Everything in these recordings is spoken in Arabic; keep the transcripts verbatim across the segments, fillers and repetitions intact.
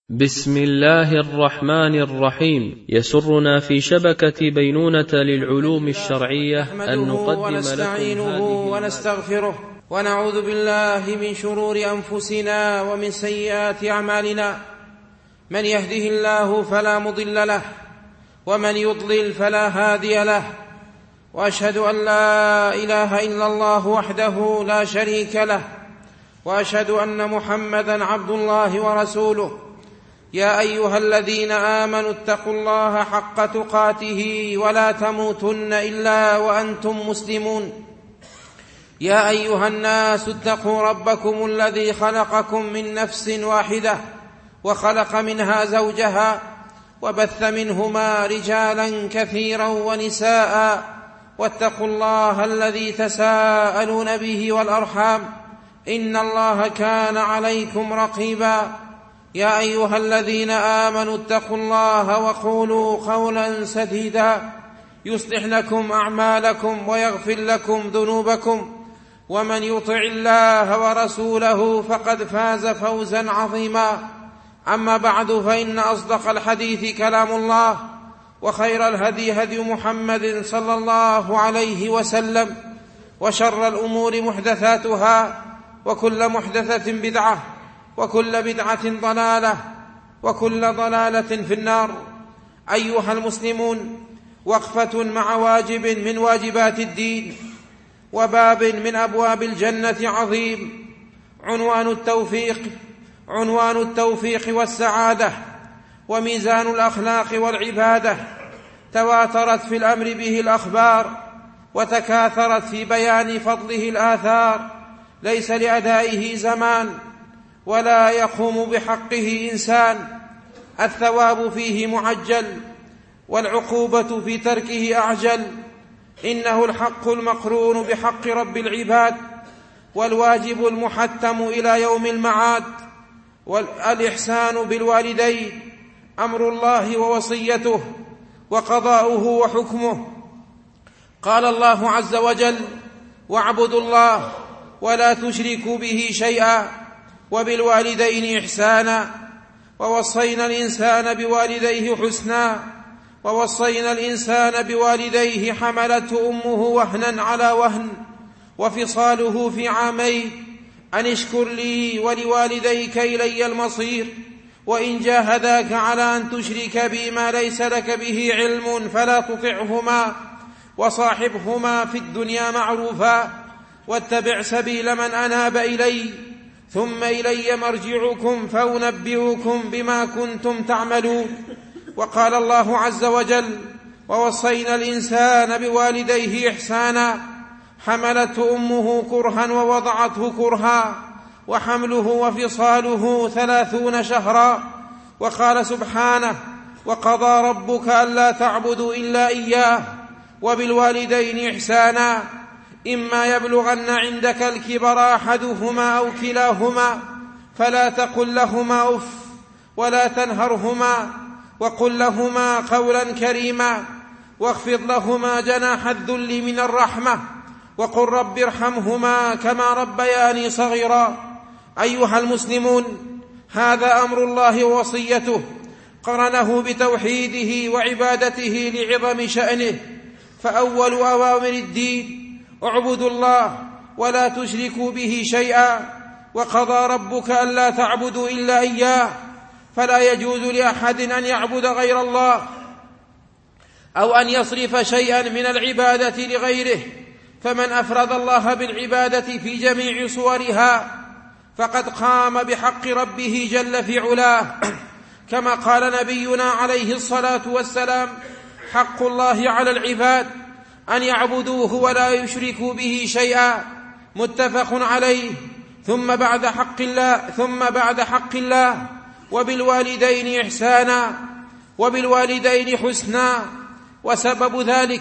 بسم الله الرحمن الرحيم. يسرنا في شبكة بينونة للعلوم الشرعية أن نقدم ونستعينه لكم ونستغفره ونعوذ بالله من شرور أنفسنا ومن سيئات أعمالنا. من يهده الله فلا مضل له ومن يضلل فلا هادي له، وأشهد أن لا إله إلا الله وحده لا شريك له، وأشهد أن محمدًا عبد الله ورسوله. يا أيها الذين آمنوا اتقوا الله حق تقاته ولا تموتن إلا وأنتم مسلمون. يا أيها الناس اتقوا ربكم الذي خلقكم من نفس واحدة وخلق منها زوجها وبث منهما رجالا كثيرا ونساء، واتقوا الله الذي تساءلون به والأرحام إن الله كان عليكم رقيبا. يا أيها الذين آمنوا اتقوا الله وقولوا قولا سديدا يصلح لكم أعمالكم ويغفر لكم ذنوبكم، ومن يطع الله ورسوله فقد فاز فوزا عظيما. أما بعد، فإن أصدق الحديث كلام الله، وخير الهدي هدي محمد صلى الله عليه وسلم، وشر الأمور محدثاتها، وكل محدثة بدعة، وكل بدعة ضلالة، وكل ضلالة في النار. أيها المسلمون، وقفة مع واجب من واجبات الدين وباب من أبواب الجنة عظيم، عنوان التوفيق عنوان التوفيق والسعادة وميزان الأخلاق والعبادة. تواترت في الأمر به الأخبار، وتكاثرت في بيان فضله الآثار. ليس لأدائه زمان ولا يقوم بحقه إنسان. الثواب فيه معجل، والعقوبة في تركه أعجل. إنه الحق المقرون بحق رب العباد، والواجب المحتم إلى يوم المعاد. والإحسان بالوالدين أمر الله ووصيته وقضاؤه وحكمه. قال الله عز وجل: واعبدوا الله ولا تشركوا به شيئا وبالوالدين إحسانا، ووصينا الإنسان بوالديه حسنا، ووصينا الإنسان بوالديه حملته أمه وهنا على وهن وفصاله في عامين أن اشكر لي ولوالديك إلي المصير، وإن جاهداك على أن تشرك بي ما ليس لك به علم فلا تطعهما، وصاحبهما في الدنيا معروفا، واتبع سبيل من أناب إلي، ثم إلي مرجعكم فأنبئكم بما كنتم تعملون. وقال الله عز وجل: ووصينا الإنسان بوالديه إحسانا، حملته أمه كرها ووضعته كرها، وحمله وفصاله ثلاثون شهرا. وقال سبحانه: وقضى ربك ألا تعبدوا إلا إياه وبالوالدين إحسانا، إما يبلغن عندك الكبر أحدهما أو كلاهما فلا تقل لهما أف ولا تنهرهما، وقل لهما قولا كريما، واخفض لهما جناح الذل من الرحمة، وقل رب ارحمهما كما ربياني صغيرا. أيها المسلمون، هذا أمر الله ووصيته، قرنه بتوحيده وعبادته لعظم شأنه. فأول أوامر الدين: اعبدوا الله ولا تشركوا به شيئا، وقضى ربك ألا تعبدوا إلا إياه. فلا يجوز لأحد أن يعبد غير الله أو أن يصرف شيئا من العبادة لغيره. فمن أفرد الله بالعبادة في جميع صورها فقد قام بحق ربه جل في علاه، كما قال نبينا عليه الصلاة والسلام: حق الله على العباد أن يعبدوه ولا يشركوا به شيئا، متفق عليه. ثم بعد حق الله ثم بعد حق الله وبالوالدين إحسانا وبالوالدين حسنا. وسبب ذلك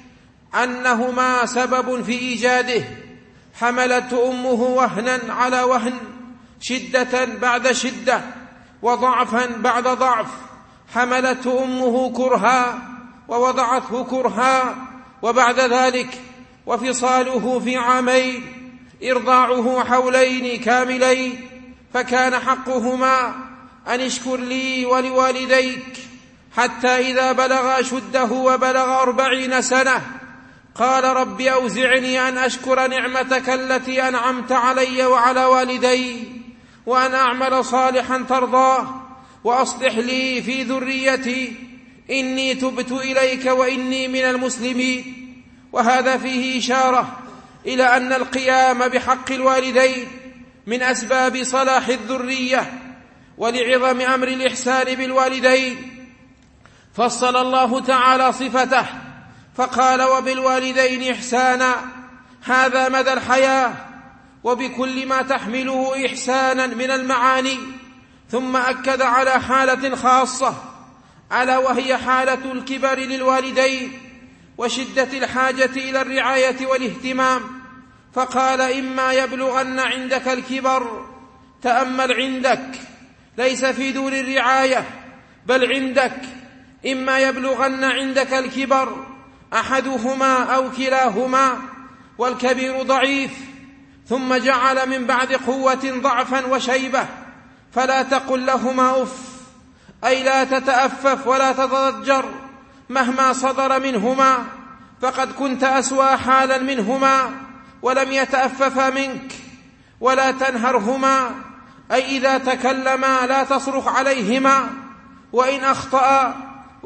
أنهما سبب في إيجاده. حملت أمه وهنا على وهن، شدة بعد شدة، وضعفا بعد ضعف. حملت أمه كرها ووضعته كرها، وبعد ذلك وفصاله في عامين، إرضاعه حولين كاملين. فكان حقهما أن اشكر لي ولوالديك حتى إذا بلغ أشده وبلغ أربعين سنة قال رب أوزعني أن أشكر نعمتك التي أنعمت علي وعلى والدي وأن أعمل صالحا ترضاه وأصلح لي في ذريتي إني تبت إليك وإني من المسلمين. وهذا فيه إشارة إلى أن القيام بحق الوالدين من أسباب صلاح الذرية ولعظم أمر الإحسان بالوالدين. فصل الله تعالى صفته فقال وبالوالدين إحسانا، هذا مدى الحياة وبكل ما تحمله إحسانا من المعاني. ثم أكد على حالة خاصة ألا وهي حالة الكبر للوالدين وشدة الحاجة إلى الرعاية والاهتمام، فقال إما يبلغن عندك الكبر، تأمل عندك ليس في دور الرعاية بل عندك، إما يبلغن عندك الكبر أحدهما أو كلاهما والكبير ضعيف، ثم جعل من بعد قوة ضعفا وشيبة، فلا تقل لهما أف، أي لا تتأفف ولا تتضجر مهما صدر منهما، فقد كنت أسوأ حالا منهما ولم يتأففا منك. ولا تنهرهما، أي إذا تكلما لا تصرخ عليهما وإن أخطأ.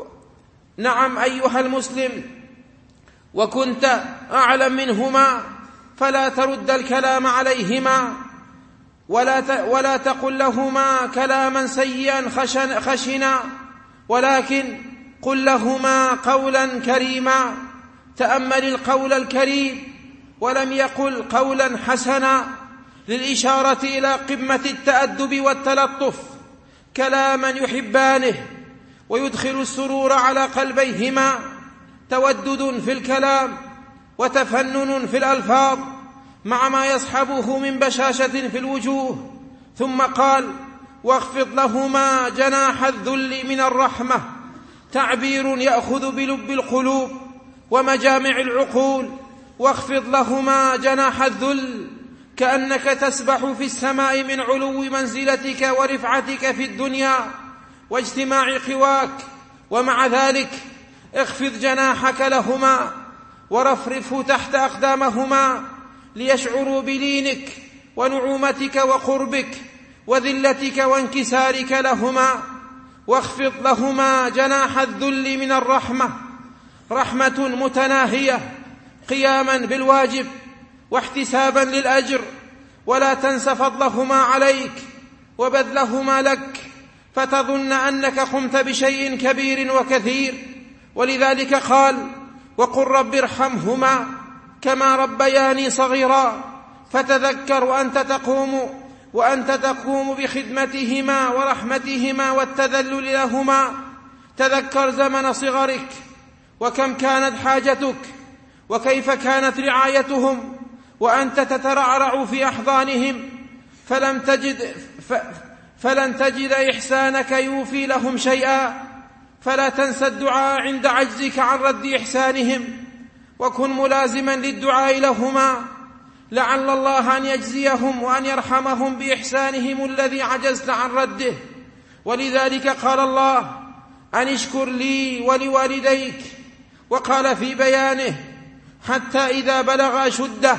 نعم أيها المسلم، وكنت أعلم منهما فلا ترد الكلام عليهما ولا ولا تقل لهما كلاما سيئا خشن خشنا، ولكن قل لهما قولا كريما. تأمل القول الكريم، ولم يقل قولا حسنا للإشارة إلى قمة التأدب والتلطف، كلاما يحبانه ويدخل السرور على قلبيهما، تودد في الكلام وتفنن في الألفاظ مع ما يصحبه من بشاشة في الوجوه. ثم قال واخفض لهما جناح الذل من الرحمة، تعبير يأخذ بلب القلوب ومجامع العقول. واخفض لهما جناح الذل كأنك تسبح في السماء من علو منزلتك ورفعتك في الدنيا واجتماع قواك، ومع ذلك اخفض جناحك لهما ورفرفه تحت أقدامهما ليشعروا بلينك ونعومتك وقربك وذلتك وانكسارك لهما. واخفض لهما جناح الذل من الرحمة، رحمة متناهية قياما بالواجب واحتسابا للأجر، ولا تنس فضلهما عليك وبذلهما لك فتظن أنك قمت بشيء كبير وكثير. ولذلك قال وقل رب ارحمهما كما ربياني صغيرا. فتذكر وأنت تقوم وأنت تقوم بخدمتهما ورحمتهما والتذلل لهما، تذكر زمن صغرك وكم كانت حاجتك وكيف كانت رعايتهم وأنت تترعرع في أحضانهم، فلم تجد ف فلن تجد إحسانك يوفي لهم شيئا. فلا تنسى الدعاء عند عجزك عن رد إحسانهم، وكن ملازما للدعاء لهما لعل الله أن يجزيهم وأن يرحمهم بإحسانهم الذي عجزت عن رده. ولذلك قال الله أن اشكر لي ولوالديك، وقال في بيانه حتى إذا بلغ أشده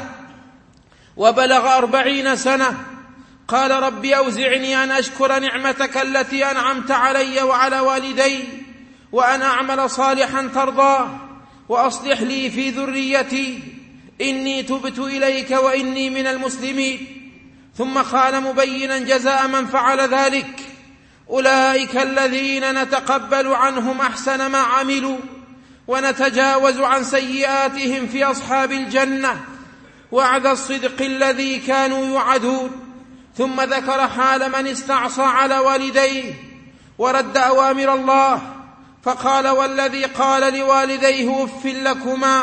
وبلغ أربعين سنة قال رب أوزعني أن أشكر نعمتك التي أنعمت علي وعلى والدي وأن أعمل صالحا ترضاه وأصلح لي في ذريتي إني تبت إليك وإني من المسلمين. ثم قال مبينا جزاء من فعل ذلك أولئك الذين نتقبل عنهم أحسن ما عملوا ونتجاوز عن سيئاتهم في أصحاب الجنة وعد الصدق الذي كانوا يوعدون. ثم ذكر حال من استعصى على والديه ورد أوامر الله، فقال والذي قال لوالديه أف لكما،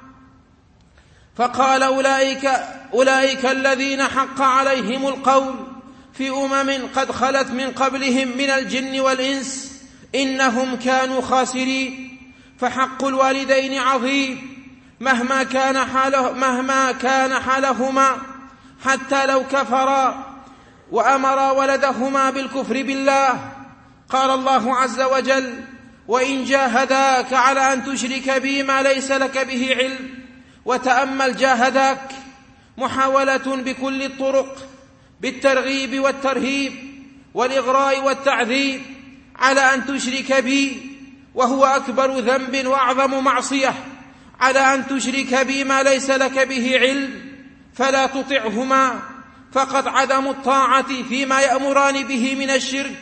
فقال أولئك, أولئك الذين حق عليهم القول في أمم قد خلت من قبلهم من الجن والإنس إنهم كانوا خاسرين. فحق الوالدين عظيم مهما كان حاله مهما كان حالهما، حتى لو كفرا وأمرا ولدهما بالكفر بالله قال الله عز وجل: وإن جاهداك على أن تشرك بي ما ليس لك به علم. وتأمل جاهداك محاولة بكل الطرق بالترغيب والترهيب والإغراء والتعذيب على أن تشرك بي، وهو أكبر ذنب وأعظم معصية، على أن تشرك بي ما ليس لك به علم، فلا تطعهما، فقد عدم الطاعة فيما يأمران به من الشرك.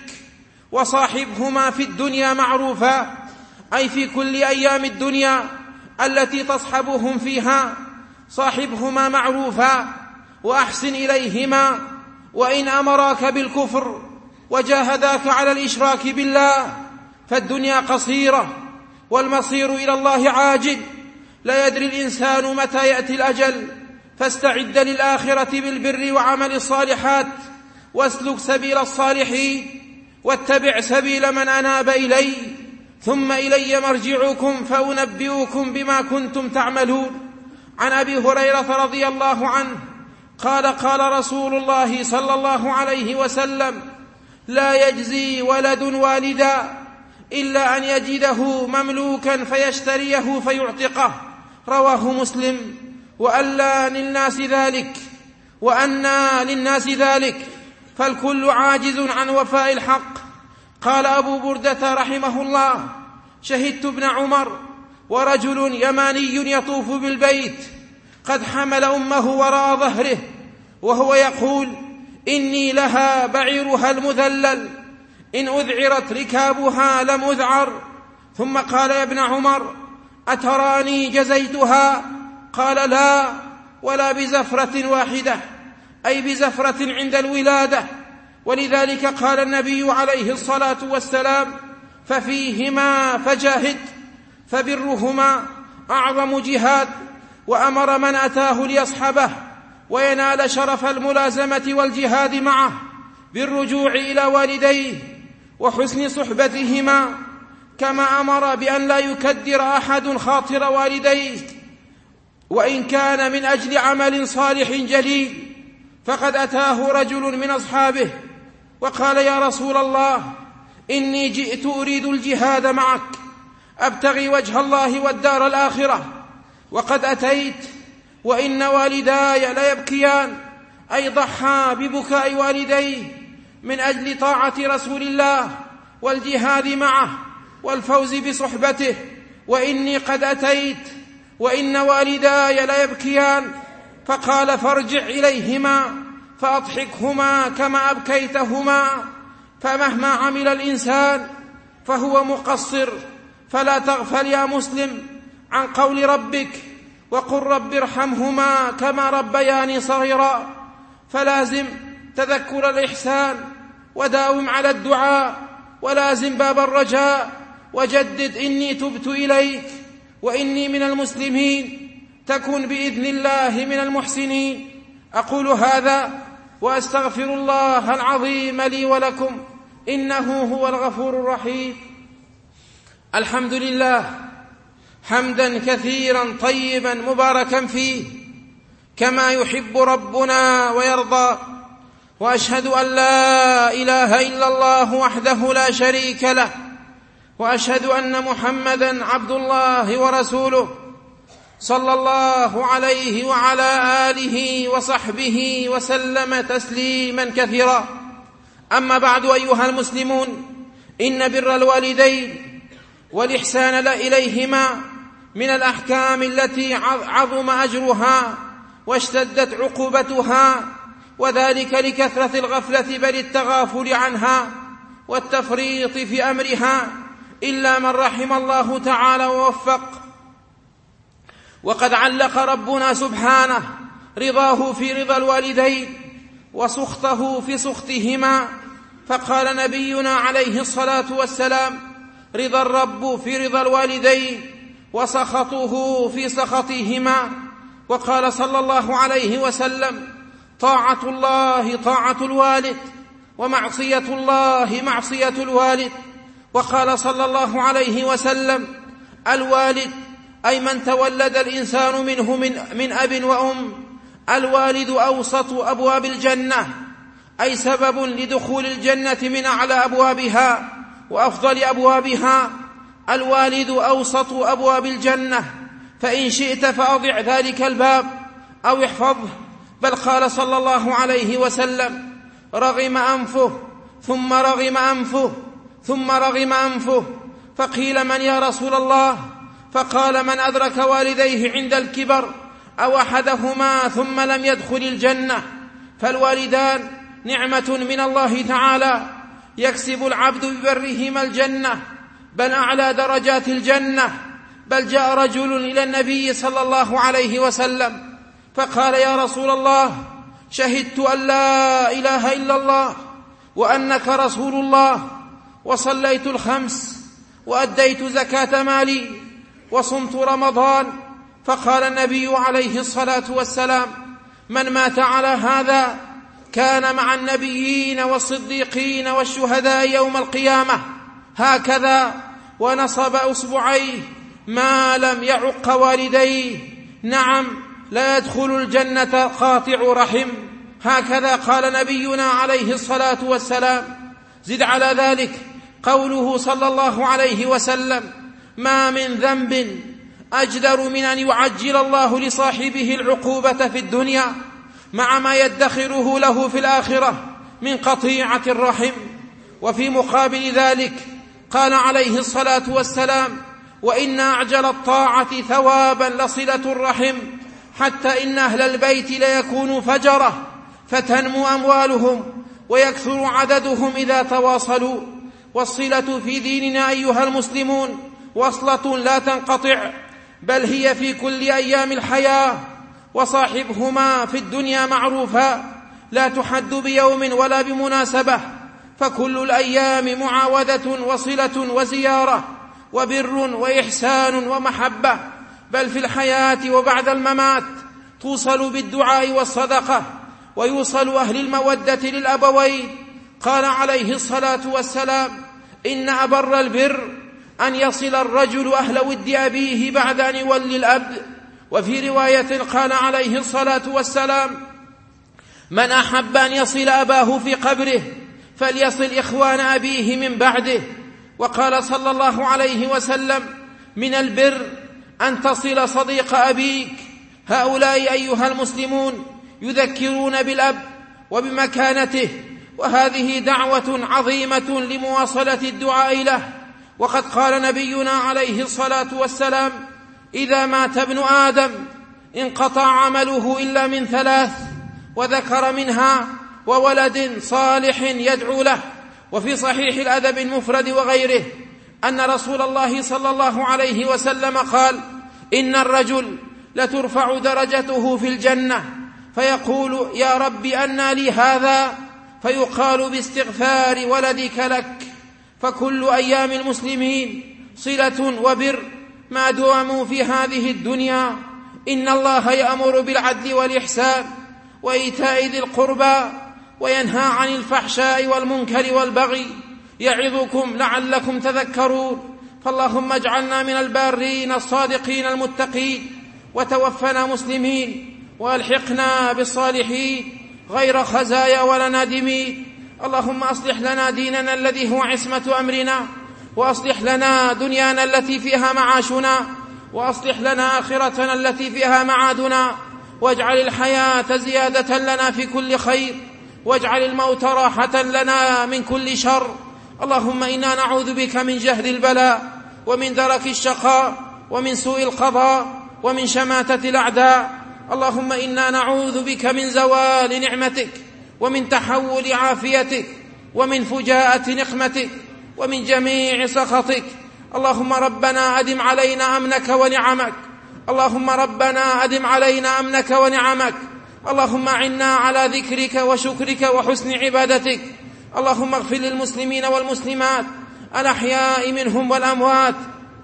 وصاحبهما في الدنيا معروفا، أي في كل أيام الدنيا التي تصحبهم فيها، صاحبهما معروفا وأحسن إليهما. وإن أمراك بالكفر وجاهداك على الإشراك بالله فالدنيا قصيرة والمصير إلى الله عاجل، لا يدري الإنسان متى يأتي الأجل. فاستعد للآخرة بالبر وعمل الصالحات، واسلك سبيل الصالحين، واتبع سبيل من أناب إلي، ثم إلي مرجعكم فأنبئكم بما كنتم تعملون. عن أبي هريرة رضي الله عنه قال: قال رسول الله صلى الله عليه وسلم: لا يجزي ولد والدا إلا أن يجده مملوكا فيشتريه فيعتقه. رواه مسلم. وألا للناس ذلك وأنا للناس ذلك، فالكل عاجز عن وفاء الحق. قال أبو بردة رحمه الله: شهدت ابن عمر ورجل يماني يطوف بالبيت قد حمل أمه وراء ظهره وهو يقول: إني لها بعيرها المذلل، إن أذعرت ركابها لم أذعر. ثم قال: يا ابن عمر، أتراني جزيتها؟ قال: لا، ولا بزفرة واحدة، أي بزفرة عند الولادة. ولذلك قال النبي عليه الصلاة والسلام: ففيهما فجاهد، فبرهما أعظم جهاد. وأمر من أتاه ليصحبه وينال شرف الملازمة والجهاد معه بالرجوع إلى والديه وحسن صحبتهما، كما أمر بأن لا يكدر أحد خاطر والديه، وإن كان من أجل عمل صالح جليل. فقد أتاه رجل من أصحابه وقال: يا رسول الله، إني جئت أريد الجهاد معك، أبتغي وجه الله والدار الآخرة، وقد أتيت وإن والداي ليبكيان، أي ضحى ببكاء والديه من أجل طاعة رسول الله والجهاد معه والفوز بصحبته، وإني قد أتيت وإن والداي ليبكيان. فقال: فارجع إليهما فأضحكهما كما أبكيتهما. فمهما عمل الإنسان فهو مقصر، فلا تغفل يا مسلم عن قول ربك: وقل رب ارحمهما كما ربياني صغيرا. فلازم تذكر الإحسان، وداوم على الدعاء، ولازم باب الرجاء، وجدد: إني تبت إليك وإني من المسلمين، تكن بإذن الله من المحسنين. أقول هذا وأستغفر الله العظيم لي ولكم، إنه هو الغفور الرحيم. الحمد لله حمدا كثيرا طيبا مباركا فيه كما يحب ربنا ويرضى. وأشهد أن لا إله إلا الله وحده لا شريك له، وأشهد أن محمدا عبد الله ورسوله، صلى الله عليه وعلى آله وصحبه وسلم تسليما كثيرا. أما بعد، أيها المسلمون، إن بر الوالدين والإحسان إليهما من الأحكام التي عظم أجرها واشتدت عقوبتها، وذلك لكثرة الغفلة بل التغافل عنها والتفريط في أمرها، إلا من رحم الله تعالى ووفق. وقد علق ربنا سبحانه رضاه في رضا الوالدين وسخطه في سخطهما، فقال نبينا عليه الصلاة والسلام: رضا الرب في رضا الوالدين وسخطه في سخطهما. وقال صلى الله عليه وسلم: طاعة الله طاعة الوالد، ومعصية الله معصية الوالد. وقال صلى الله عليه وسلم: الوالد أي من تولد الإنسان منه من, من أب وأم. الوالد أوسط أبواب الجنة، أي سبب لدخول الجنة من أعلى أبوابها، وأفضل أبوابها. الوالد أوسط أبواب الجنة، فإن شئت فأضع ذلك الباب أو احفظه. بل قال صلى الله عليه وسلم: رغم أنفه ثم رغم أنفه ثم رغم أنفه. فقيل: من يا رسول الله؟ فقال: من أدرك والديه عند الكبر أو أحدهما ثم لم يدخل الجنة. فالوالدان نعمة من الله تعالى يكسب العبد ببرهما الجنة، بل أعلى درجات الجنة. بل جاء رجل إلى النبي صلى الله عليه وسلم فقال: يا رسول الله، شهدت أن لا إله إلا الله وأنك رسول الله، وصليت الخمس وأديت زكاة مالي وصمت رمضان. فقال النبي عليه الصلاة والسلام: من مات على هذا كان مع النبيين والصديقين والشهداء يوم القيامة. هكذا ونصب أصبعيه ما لم يعق والديه. نعم، لا يدخل الجنة قاطع رحم. هكذا قال نبينا عليه الصلاة والسلام. زد على ذلك قوله صلى الله عليه وسلم: ما من ذنب أجدر من أن يعجل الله لصاحبه العقوبة في الدنيا مع ما يدخره له في الآخرة من قطيعة الرحم. وفي مقابل ذلك قال عليه الصلاة والسلام: وإن أعجل الطاعة ثوابا لصلة الرحم، حتى إن أهل البيت ليكونوا فجرة فتنمو أموالهم ويكثر عددهم إذا تواصلوا. والصلة في ديننا أيها المسلمون وصلة لا تنقطع، بل هي في كل أيام الحياة. وصاحبهما في الدنيا معروفا، لا تحد بيوم ولا بمناسبة، فكل الأيام معاودة وصلة وزيارة وبر وإحسان ومحبة. بل في الحياة وبعد الممات توصل بالدعاء والصدقة، ويوصل أهل المودة للأبوين. قال عليه الصلاة والسلام: إن أبر البر أن يصل الرجل أهل ود أبيه بعد أن يولي الأب. وفي رواية قال عليه الصلاة والسلام: من أحب أن يصل أباه في قبره فليصل إخوان أبيه من بعده. وقال صلى الله عليه وسلم: من البر أن تصل صديق أبيك. هؤلاء أيها المسلمون يذكرون بالأب وبمكانته، وهذه دعوة عظيمة لمواصلة الدعاء له. وقد قال نبينا عليه الصلاة والسلام: إذا مات ابن آدم انقطع عمله إلا من ثلاث، وذكر منها وولد صالح يدعو له. وفي صحيح الأدب المفرد وغيره أن رسول الله صلى الله عليه وسلم قال: إن الرجل لترفع درجته في الجنة فيقول: يا رب أنى لي هذا؟ فيقال: باستغفار ولدك لك. فكل أيام المسلمين صلة وبر ما داموا في هذه الدنيا. إن الله يأمر بالعدل والإحسان وإيتاء ذي القربى وينهى عن الفحشاء والمنكر والبغي، يعظكم لعلكم تذكرون. فاللهم اجعلنا من البارين الصادقين المتقين، وتوفنا مسلمين، والحقنا بالصالحين غير خزايا ولا نادمين. اللهم أصلح لنا ديننا الذي هو عصمة أمرنا، وأصلح لنا دنيانا التي فيها معاشنا، وأصلح لنا آخرتنا التي فيها معادنا، واجعل الحياة زيادة لنا في كل خير، واجعل الموت راحة لنا من كل شر. اللهم إنا نعوذ بك من جهد البلاء، ومن درك الشقاء، ومن سوء القضاء، ومن شماتة الأعداء. اللهم إنا نعوذ بك من زوال نعمتك، ومن تحول عافيتك، ومن فجاءة نقمتك، ومن جميع سخطك. اللهم ربنا أدم علينا أمنك ونعمك. اللهم ربنا أدم علينا أمنك ونعمك. اللهم أعنا على ذكرك وشكرك وحسن عبادتك. اللهم اغفر للمسلمين والمسلمات الأحياء منهم والأموات.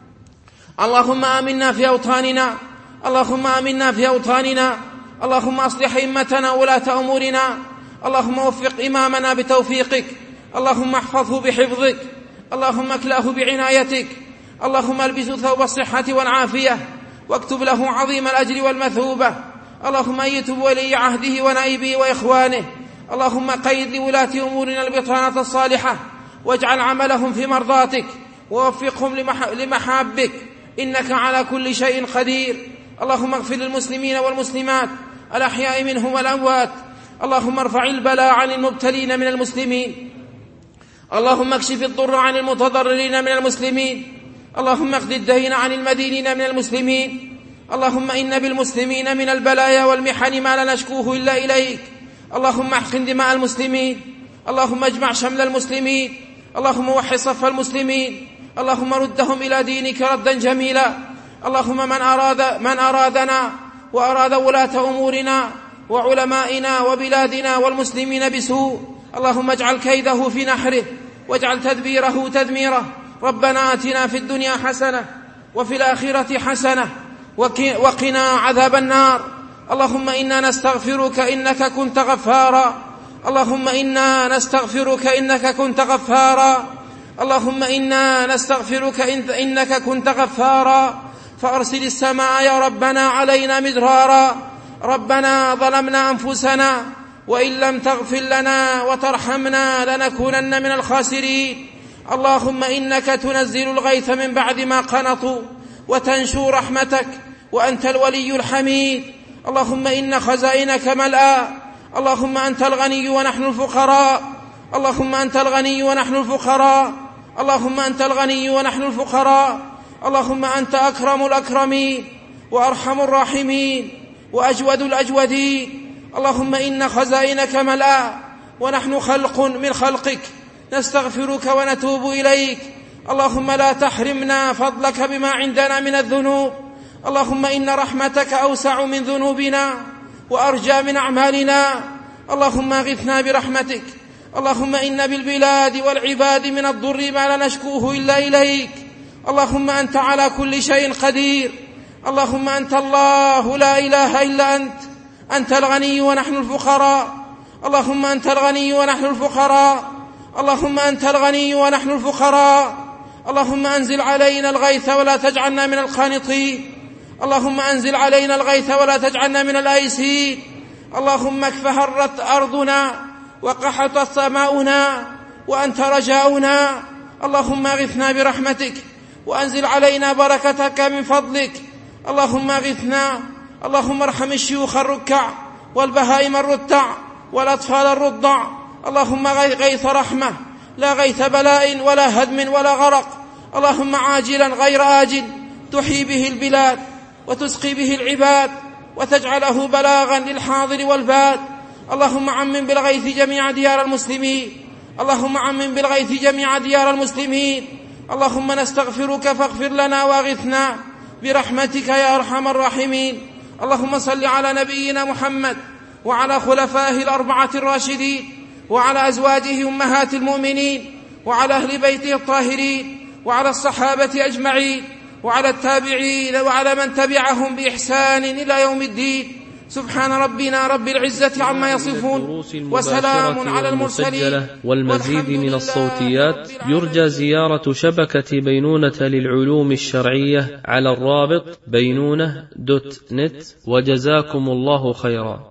اللهم آمنا في أوطاننا. اللهم آمنا في أوطاننا. اللهم أصلح أئمتنا ولاة أمورنا. اللهم وفق إمامنا بتوفيقك. اللهم احفظه بحفظك. اللهم اكلأه بعنايتك. اللهم البسه ثوب الصحة والعافية، واكتب له عظيم الأجر والمثوبة. اللهم أيد ولي عهده ونائبه وإخوانه. اللهم قيد لولاة أمورنا البطانة الصالحة، واجعل عملهم في مرضاتك، ووفقهم لمحابك، إنك على كل شيء قدير. اللهم اغفر للمسلمين والمسلمات الأحياء منهم والأموات. اللهم ارفع البلاء عن المبتلين من المسلمين. اللهم اكشف الضر عن المتضررين من المسلمين. اللهم اقض الدين عن المدينين من المسلمين. اللهم إن بالمسلمين من البلايا والمحن ما لا نشكوه إلا إليك. اللهم احقن دماء المسلمين. اللهم اجمع شمل المسلمين. اللهم وحد صف المسلمين. اللهم ردهم إلى دينك ردا جميلا. اللهم من أراد من أرادنا وأراد ولاة أمورنا وعلمائنا وبلادنا والمسلمين بسوء، اللهم اجعل كيده في نحره واجعل تدبيره تدميره. ربنا آتنا في الدنيا حسنة وفي الآخرة حسنة وقنا عذاب النار. اللهم إنا نستغفرك إنك كنت غفارا. اللهم إنا نستغفرك إنك كنت غفارا. اللهم إنا نستغفرك إنك كنت غفارا. فأرسل السماء يا ربنا علينا مدرارا. ربنا ظلمنا أنفسنا وإن لم تغفر لنا وترحمنا لنكونن من الخاسرين. اللهم إنك تنزل الغيث من بعد ما قنطوا وتنشر رحمتك وأنت الولي الحميد. اللهم إن خزائنك ملأى. اللهم أنت الغني ونحن الفقراء. اللهم أنت الغني ونحن الفقراء. اللهم أنت الغني ونحن الفقراء. اللهم أنت أكرم الأكرمين وأرحم الراحمين وأجود الأجودين. اللهم إن خزائنك ملأى ونحن خلق من خلقك نستغفرك ونتوب إليك. اللهم لا تحرمنا فضلك بما عندنا من الذنوب. اللهم إن رحمتك أوسع من ذنوبنا وأرجى من أعمالنا. اللهم اغثنا برحمتك. اللهم إن بالبلاد والعباد من الضر ما لا نشكوه إلا إليك. اللهم أنت على كل شيء قدير. اللهم أنت الله لا إله إلا أنت. أنت الغني ونحن الفقراء. اللهم أنت الغني ونحن الفقراء. اللهم أنت الغني ونحن الفقراء. اللهم أنزل علينا الغيث ولا تجعلنا من القانطين. اللهم أنزل علينا الغيث ولا تجعلنا من الآيسين. اللهم اكفهرت أرضنا وقحطت سماؤنا وأنت رجاؤنا. اللهم اغثنا برحمتك وأنزل علينا بركتك من فضلك. اللهم اغثنا. اللهم ارحم الشيوخ الركع والبهائم الرتع والأطفال الرضع. اللهم غيث رحمة لا غيث بلاء ولا هدم ولا غرق. اللهم عاجلا غير آجل تحيي به البلاد وتسقي به العباد وتجعله بلاغا للحاضر والباد. اللهم عمم بالغيث جميع ديار المسلمين. اللهم عمم بالغيث جميع ديار المسلمين. اللهم نستغفرك فاغفر لنا واغثنا برحمتك يا أرحم الراحمين. اللهم صل على نبينا محمد وعلى خلفائه الأربعة الراشدين وعلى أزواجه أمهات المؤمنين وعلى أهل بيته الطاهرين وعلى الصحابة أجمعين وعلى التابعين وعلى من تبعهم بإحسان إلى يوم الدين. سبحان ربنا رب العزة عما يصفون وسلام على المرسلين. والمزيد من الصوتيات يرجى زيارة شبكة بينونة للعلوم الشرعية على الرابط بينونة دوت نت. وجزاكم الله خيرا.